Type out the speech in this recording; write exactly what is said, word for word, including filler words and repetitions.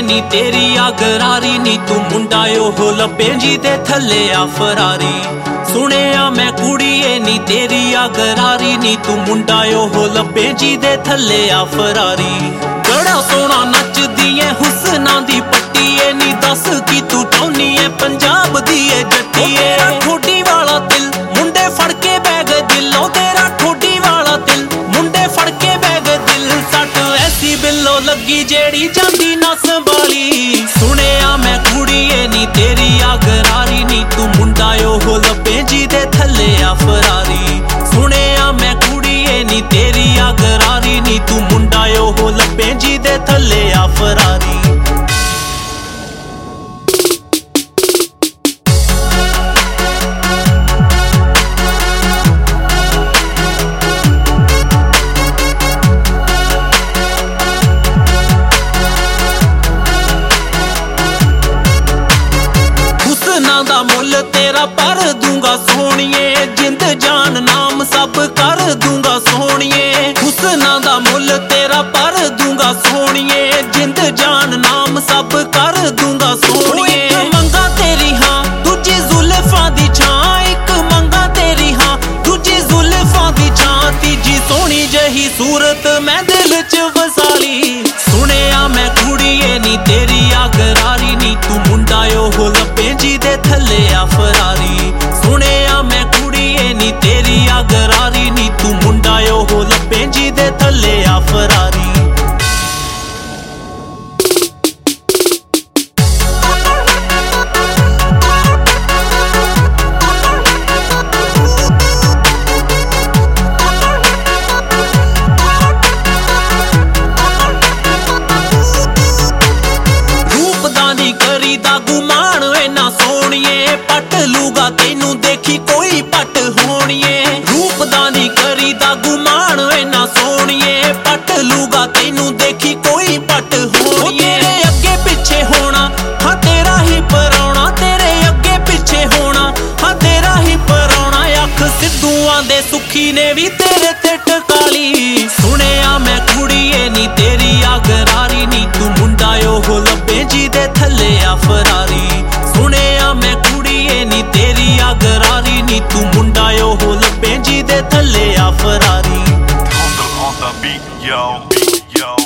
नी तेरी आ गरारी नी तू मुंडा ओहो लब्बे जी दे थल्ले आ फरारी। सुनिया मैं कुड़िए नी तेरी आ गरारी नी तू मुंडा ओहो लब्बे जी दे थल्ले आ फरारी। बड़ा सोना नचदी है हुस्ना दी पट्टीए नी दस की तू चाहनी है पंजाब दी है जट्टीए। ठोडी वाला दिल मुंडे फड़ के बैग दिलो तेरा ठोडी वाला दिल मुंडे फड़ के बैग दिल सट ऐसी बिल्लो लगी जेड़ी जांदी ना संभाली। सुनिया मैं कुड़िए नी तेरी आ गरारी नी तू मुंडा ओहो लब्बे जी दे थल्ले आ फरारी। सुनिया मैं कुड़िए नी तेरी आ गरारी नी तू मुंडा ओहो लब्बे जी दे थल्ले आ फरारी। दा मुल तेरा पर दूंगा सोनिए जिंद जान नाम सब कर दूंगा सोनिए। हुस्ना दा मुल तेरा पर दूंगा सोनिए जिंद जान नाम सब कर दूंगा सोनिए। एक मंगा तेरी हाँ दूजी जुल्फां दी छां एक मंगा तेरी हाँ दूजी जुल्फां दी छां तीजी सोनी जही सूरत मैं दिल च वसाली। सुनिया मैं कुड़िए नी तेरी आ गरारी नी तू मुंडा ओहो लब्बे जी दे थल्ले आ फरारी। सुनिया मैं कुड़िए नी तेरी आ गरारी नी तू मुंडा ओहो लब्बे जी दे थल्ले आ फरारी। गुमान इना सोनिए पट लूगा तेनू देखी कोई पट होनिए। रूपदानी करी दा गुमान इना सोनिए पट लूगा तेनू देखी कोई पट होनिए। तेरे अगे पिछे होना हाँ तेरा ही पराउना तेरे अगे पिछे होना हाँ तेरा ही पराउना। अख सिद्धूआं दे सुखी ने भी तेरे ते टकाली। सुनिया मैं कुड़िए नी तेरी आ गरारी नी तू मुंडा ओहो लब्बे जी दे थल्ले आ फरारी। सुनिया मैं कुड़िए नी तेरी आ गरारी नी तू मुंडा ओहो लब्बे जी दे थल्ले आ Ferrari. On the, on the beat, yo, beat, yo.